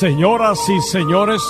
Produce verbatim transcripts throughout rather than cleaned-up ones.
Señoras y señores,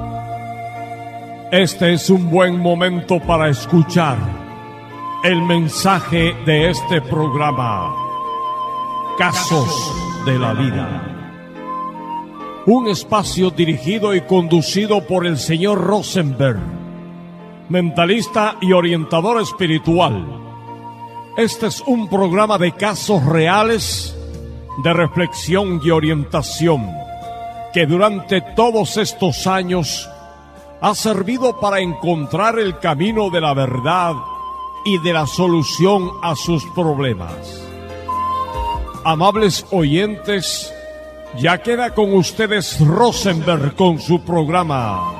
este es un buen momento para escuchar el mensaje de este programa, Casos de la Vida. Un espacio dirigido y conducido por el señor Rosenberg, mentalista y orientador espiritual. Este es un programa de casos reales, de reflexión y orientación, que durante todos estos años ha servido para encontrar el camino de la verdad y de la solución a sus problemas. Amables oyentes, ya queda con ustedes Rosenberg con su programa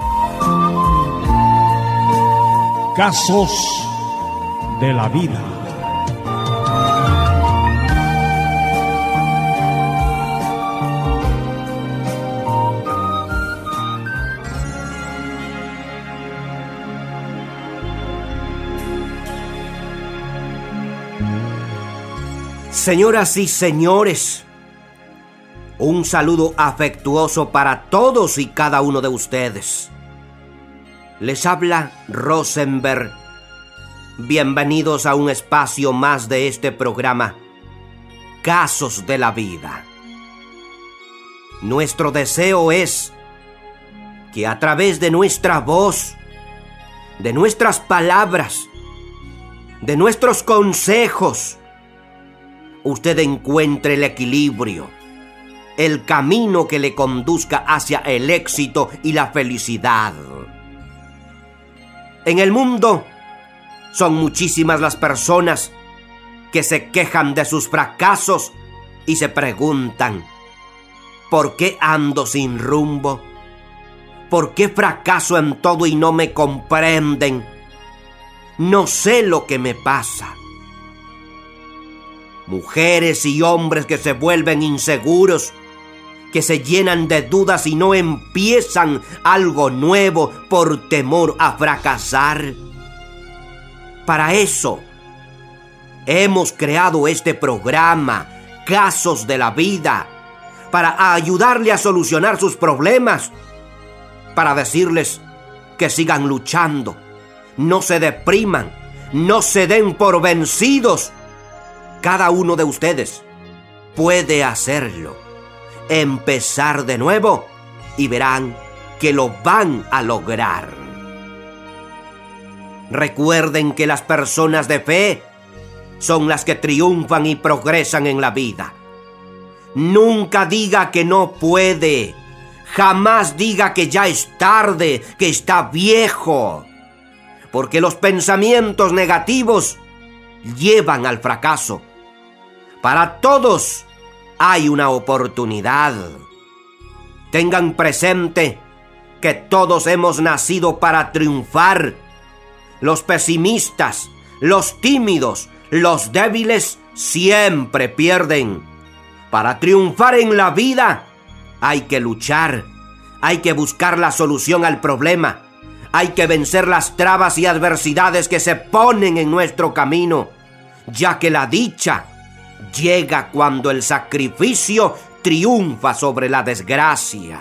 Casos de la Vida. Señoras y señores, un saludo afectuoso para todos y cada uno de ustedes. Les habla Rosenberg. Bienvenidos a un espacio más de este programa, Casos de la Vida. Nuestro deseo es que a través de nuestra voz, de nuestras palabras, de nuestros consejos, usted encuentre el equilibrio, el camino que le conduzca hacia el éxito y la felicidad. En el mundo son muchísimas las personas que se quejan de sus fracasos y se preguntan: ¿por qué ando sin rumbo? ¿Por qué fracaso en todo y no me comprenden? No sé lo que me pasa. Mujeres y hombres que se vuelven inseguros, que se llenan de dudas y no empiezan algo nuevo por temor a fracasar. Para eso hemos creado este programa, Casos de la Vida, para ayudarle a solucionar sus problemas, para decirles que sigan luchando, no se depriman, no se den por vencidos. Cada uno de ustedes puede hacerlo, empezar de nuevo y verán que lo van a lograr. Recuerden que las personas de fe son las que triunfan y progresan en la vida. Nunca diga que no puede, jamás diga que ya es tarde, que está viejo, porque los pensamientos negativos llevan al fracaso. Para todos hay una oportunidad. Tengan presente que todos hemos nacido para triunfar. Los pesimistas, los tímidos, los débiles siempre pierden. Para triunfar en la vida hay que luchar, hay que buscar la solución al problema, hay que vencer las trabas y adversidades que se ponen en nuestro camino, ya que la dicha llega cuando el sacrificio triunfa sobre la desgracia.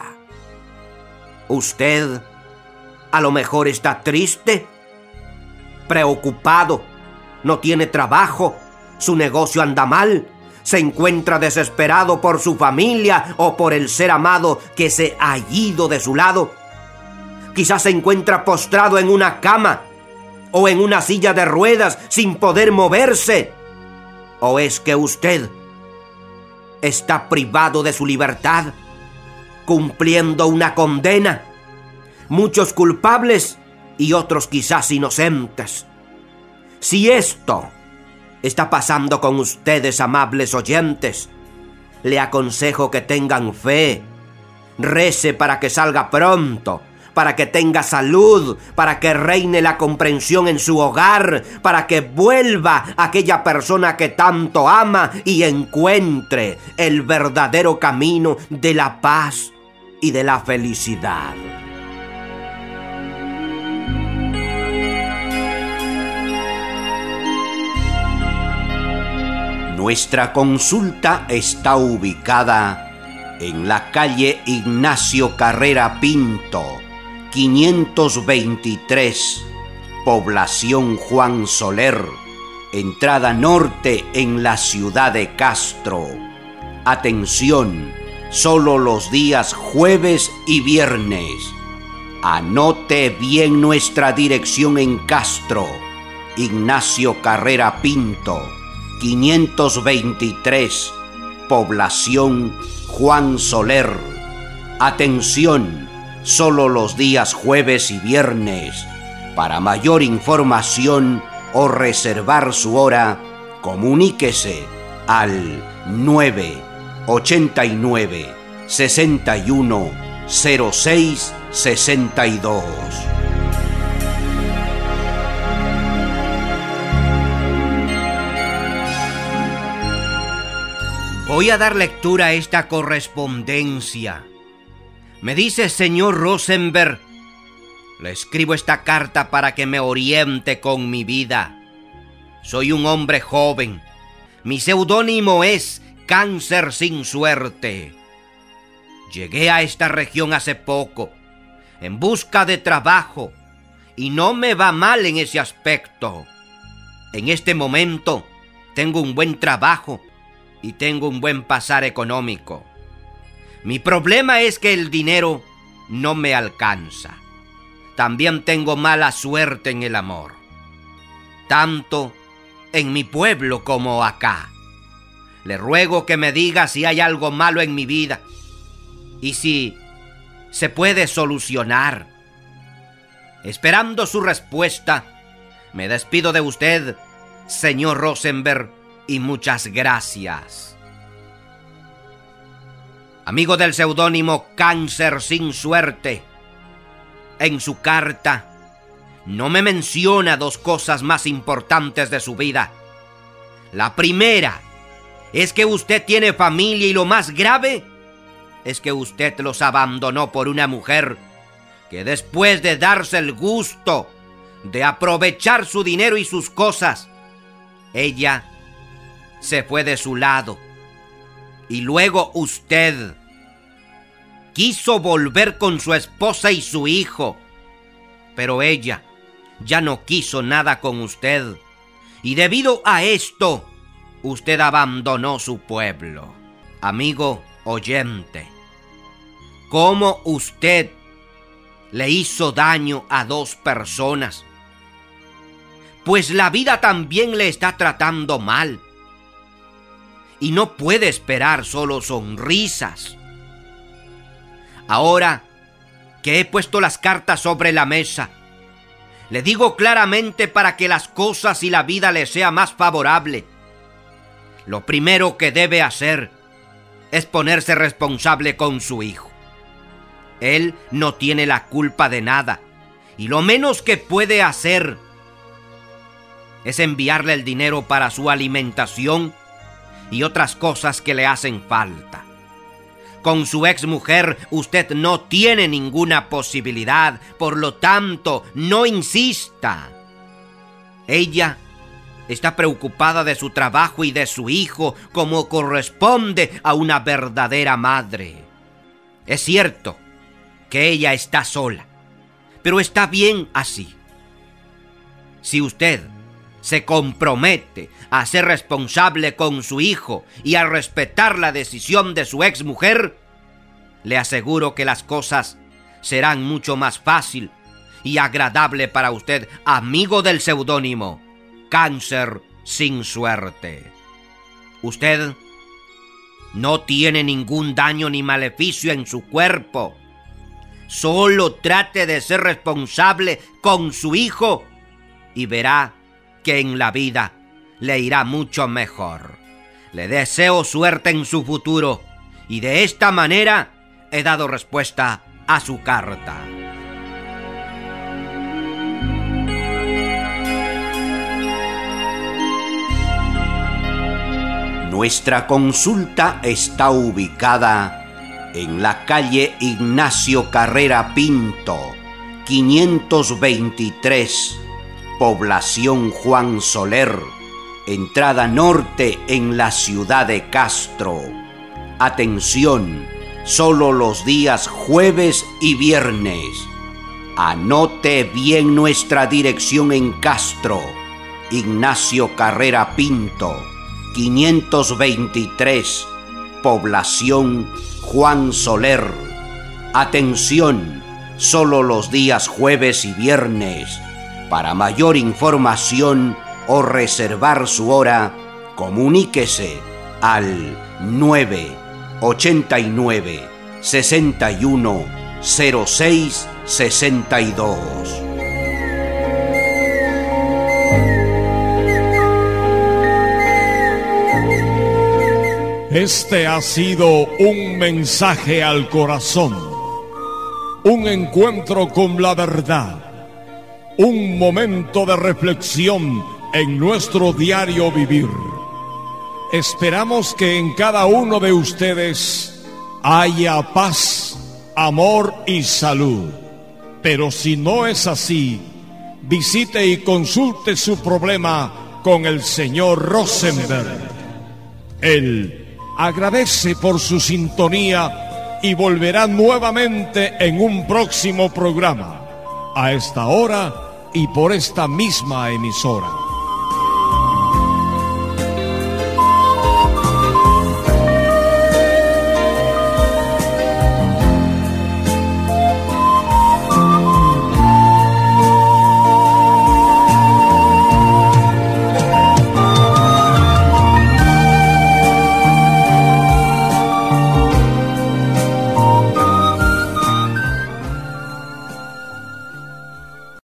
Usted a lo mejor está triste, preocupado, no tiene trabajo, su negocio anda mal, se encuentra desesperado por su familia o por el ser amado que se ha ido de su lado. Quizás se encuentra postrado en una cama o en una silla de ruedas sin poder moverse. ¿O es que usted está privado de su libertad, cumpliendo una condena? Muchos culpables y otros quizás inocentes. Si esto está pasando con ustedes, amables oyentes, le aconsejo que tengan fe, rece para que salga pronto, para que tenga salud, para que reine la comprensión en su hogar, para que vuelva aquella persona que tanto ama y encuentre el verdadero camino de la paz y de la felicidad. Nuestra consulta está ubicada en la calle Ignacio Carrera Pinto, quinientos veintitrés, población Juan Soler, entrada norte en la ciudad de Castro. Atención, solo los días jueves y viernes. Anote bien nuestra dirección en Castro. Ignacio Carrera Pinto, quinientos veintitrés, población Juan Soler. Atención, solo los días jueves y viernes. Para mayor información o reservar su hora, comuníquese al nueve ochenta y nueve, sesenta y uno, cero seis sesenta y dos. Voy a dar lectura a esta correspondencia. Me dice: señor Rosenberg, le escribo esta carta para que me oriente con mi vida. Soy un hombre joven. Mi seudónimo es Cáncer sin suerte. Llegué a esta región hace poco, en busca de trabajo, y no me va mal en ese aspecto. En este momento tengo un buen trabajo y tengo un buen pasar económico. Mi problema es que el dinero no me alcanza. También tengo mala suerte en el amor, tanto en mi pueblo como acá. Le ruego que me diga si hay algo malo en mi vida y si se puede solucionar. Esperando su respuesta, me despido de usted, señor Rosenberg, y muchas gracias. Amigo del seudónimo Cáncer sin suerte, en su carta no me menciona dos cosas más importantes de su vida. La primera es que usted tiene familia, y lo más grave es que usted los abandonó por una mujer que, después de darse el gusto de aprovechar su dinero y sus cosas, ella se fue de su lado. Y luego usted quiso volver con su esposa y su hijo, pero ella ya no quiso nada con usted, y debido a esto, usted abandonó su pueblo. Amigo oyente, ¿cómo usted le hizo daño a dos personas? Pues la vida también le está tratando mal, y no puede esperar solo sonrisas. Ahora que he puesto las cartas sobre la mesa, le digo claramente, para que las cosas y la vida le sea más favorable, lo primero que debe hacer es ponerse responsable con su hijo. Él no tiene la culpa de nada, y lo menos que puede hacer es enviarle el dinero para su alimentación y otras cosas que le hacen falta. Con su exmujer usted no tiene ninguna posibilidad, por lo tanto, no insista. Ella está preocupada de su trabajo y de su hijo, como corresponde a una verdadera madre. Es cierto que ella está sola, pero está bien así. Si usted se compromete a ser responsable con su hijo y a respetar la decisión de su exmujer, le aseguro que las cosas serán mucho más fácil y agradable para usted, amigo del seudónimo Cáncer sin suerte. Usted no tiene ningún daño ni maleficio en su cuerpo. Solo trate de ser responsable con su hijo y verá que en la vida le irá mucho mejor. Le deseo suerte en su futuro, y de esta manera he dado respuesta a su carta. Nuestra consulta está ubicada en la calle Ignacio Carrera Pinto, quinientos veintitrés, población Juan Soler, entrada norte en la ciudad de Castro. Atención, solo los días jueves y viernes. Anote bien nuestra dirección en Castro, Ignacio Carrera Pinto, quinientos veintitrés, población Juan Soler. Atención, solo los días jueves y viernes. Para mayor información o reservar su hora, comuníquese al nueve ochenta y nueve, sesenta y uno, cero seis sesenta y dos. Este ha sido un mensaje al corazón, un encuentro con la verdad, un momento de reflexión en nuestro diario vivir. Esperamos que en cada uno de ustedes haya paz, amor y salud. Pero si no es así, visite y consulte su problema con el señor Rosenberg. Él agradece por su sintonía y volverá nuevamente en un próximo programa, a esta hora y por esta misma emisora.